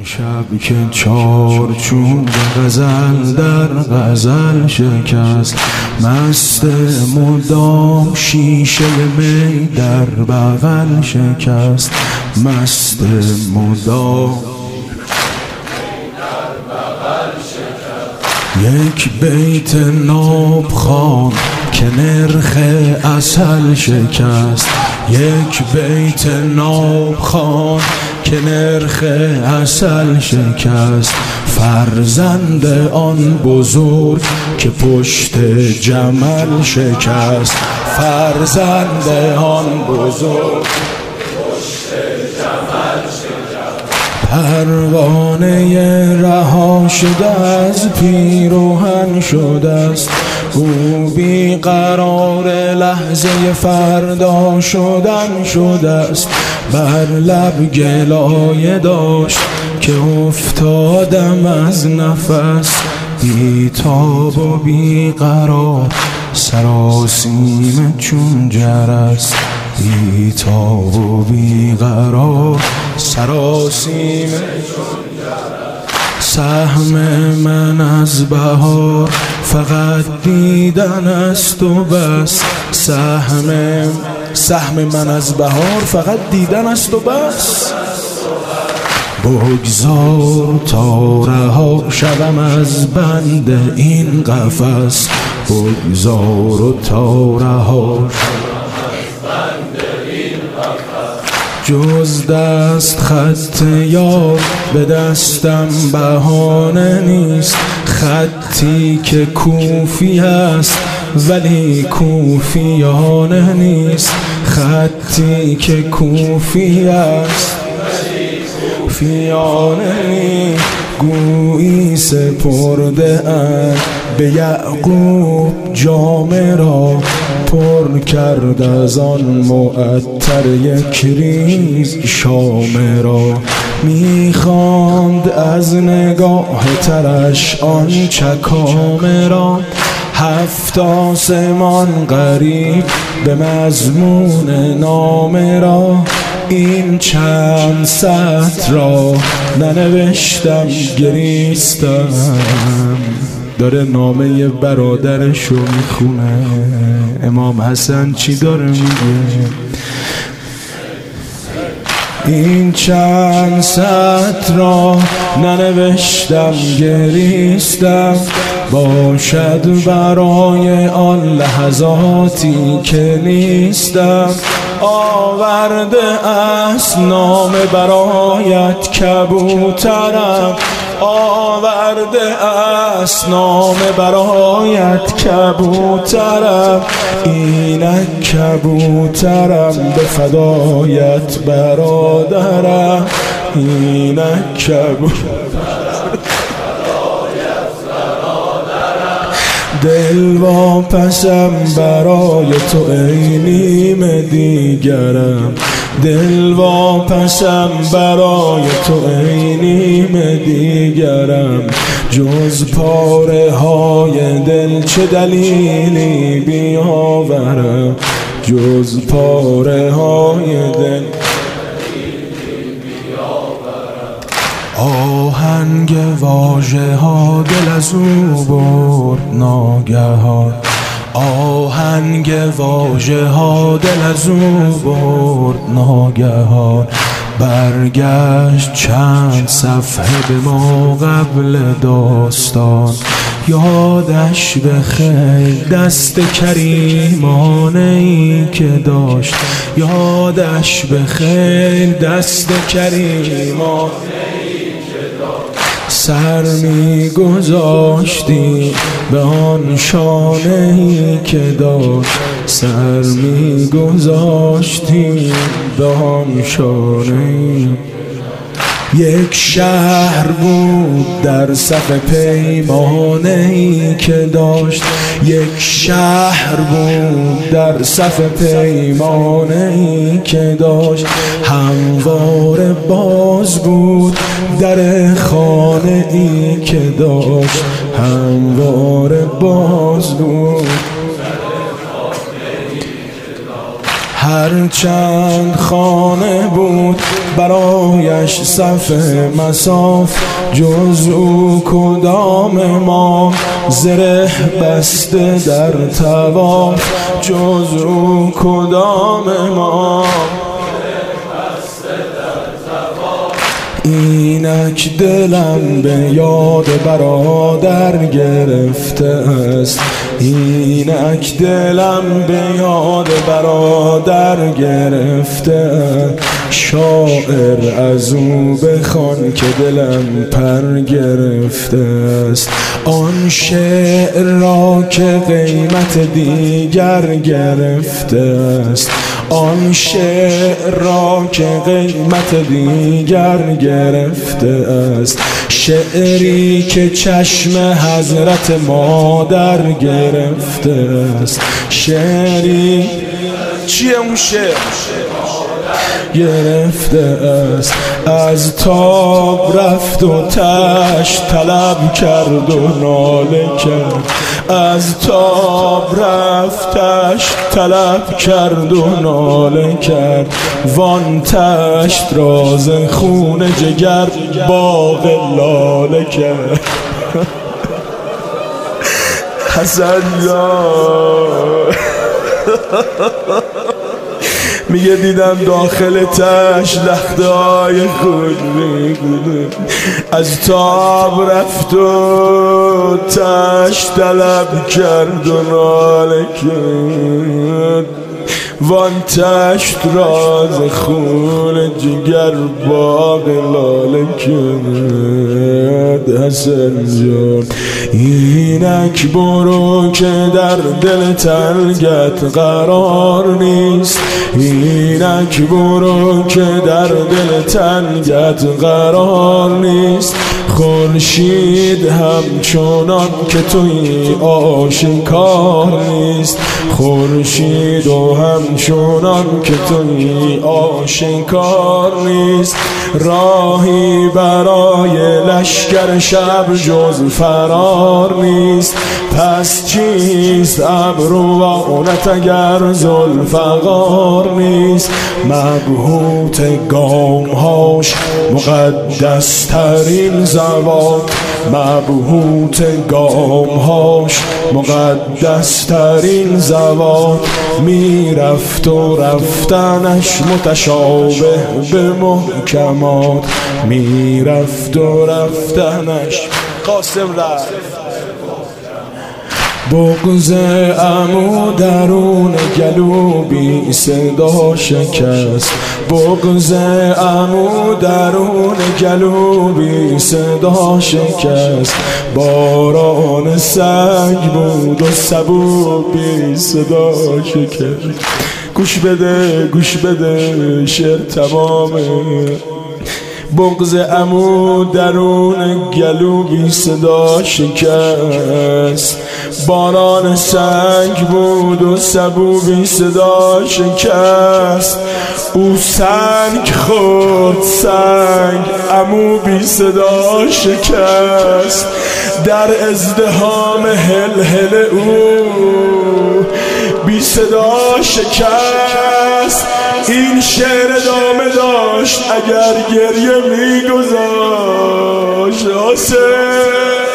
شب که چارچوب غزل در غزل شکست، مست مدام شیشه می در بغل شکست، مست مدام یک بیت نابخوان که نرخ عسل شکست، یک بیت نابخوان که نرخ عسل شکست، فرزند آن بزرگ که پشت جمل شکست، فرزند آن بزرگ پروانه رها شده از پیراهن شده است، او بیقرار لحظه فردا شده است، بر لب گلایه داشت که افتادم از نفس، بیتاب و بیقرار سراسیمه چون جرس، بیتاب و بیقرار سراسیمه چون جرس. سهم من از بهار فقط دیدن است و بس، سهم من از بهار فقط دیدن است و بس، بگذار تا رها شوم از بند این قفس، بگذار و تا رها جز دست خط یار به دستم بهانه نیست، خطی که کوفی است ولی کوفیانه نیست، خطی که کوفی است کوفیانه نیست، گویی سپرده اند به یعقوب جامه را، پر کرد از آن معطر یک ریز شامه را، میخواند از نگاه ترش آن چکامه را، هفت آسمان غریب به مضمون نامه را، این چند سطر را ننوشتم گریستم. داره نامه برادرشو میخونه، امام حسن چی داره میگه؟ این چند سطر را ننوشتم گریستم، باشد برای آن لحظاتی که نیستم، آورده است نام برایت کبوترم، آورده است نام برایت کبوترم، اینک کبوترم به فدایت برادرم، اینک کبوترم دل واپسم برای تو ای نیم دیگرم، دل واپسم برای تو ای نیم دیگرم، جز پاره های دل چه دلیلی بیاورم، جز پاره های دل آهنگ واژه ها دل از او برد ناگهان، آهنگ واژه ها دل از او برد ناگهان، برگشت چند صفحه به ما قبل داستان، یادش به خیر دست کریمانه ای که داشت، یادش به خیر دست کریمانه سر می گذاشتی به آن شانه ای که داشت، سر می گذاشتی به آن شانه ای. یک شهر بود در صف پیمانه ای که داشت، یک شهر بود در صف پیمانه ای که داشت، همواره باز بود در خانه ای که داشت، همواره باز بود هر چند خانه بود برایش صف مصاف، جز او کدام ما زره بسته در طواف، جز او کدام ما. اینک دلم به یاد برادر گرفته است، اینک دلم به یاد برادر گرفته. شاعر از او بخوان که دلم پر گرفته است، آن شعر را که قیمت دیگر گرفته است، آن شعر را که قیمت دیگر گرفته است. شعری که چشم حضرت مادر گرفته است، شعری چیه اون شعر گرفته است. از تاب رفت و تشت طلب کرد و ناله کرد، از تاب رفت تشت طلب کرد و ناله کرد. وان تشت راز خون جگر باغ لاله کرد. حسن میگه دیدم داخل تشت لخته‌های خود از تاب رفت و تشت طلب کرد و ناله کرد. وان تشت راز خون جگر باغ لاله کرد. حسن جان اینک برو که در دل تنگت قرار نیست، اینک برو که در دل تنگت قرار نیست. خورشید همچنان که توی آشکار نیست، خورشید و همچنان که توی آشکار نیست. راهی برای لشکر شب جز فرار نیست. پس چیست ابروانت اگر ذوالفقار نیست؟ مبهوت گامهاش مقدس ترین زبان، مبهوت گامهاش مقدس ترین زبان. میرفت و رفتنش متشابه به محکمات، میرفت و رفتنش قاسم رفت. بغض عمو درون گلو بی صدا شکست، بغض عمو درون گلو بی صدا شکست. باران سنگ بود و سبو بی صدا شکست. گوش بده گوش بده شعر تمامه. بغض عمو درون گلو بی صدا شکست، باران سنگ بود و سبو بی صدا شکست. او سنگ خورد سنگ، عمو بی صدا شکست. در ازدحام هل او بی صدا شکست. این شعر ادامه داشت اگر گریه میگذاشت.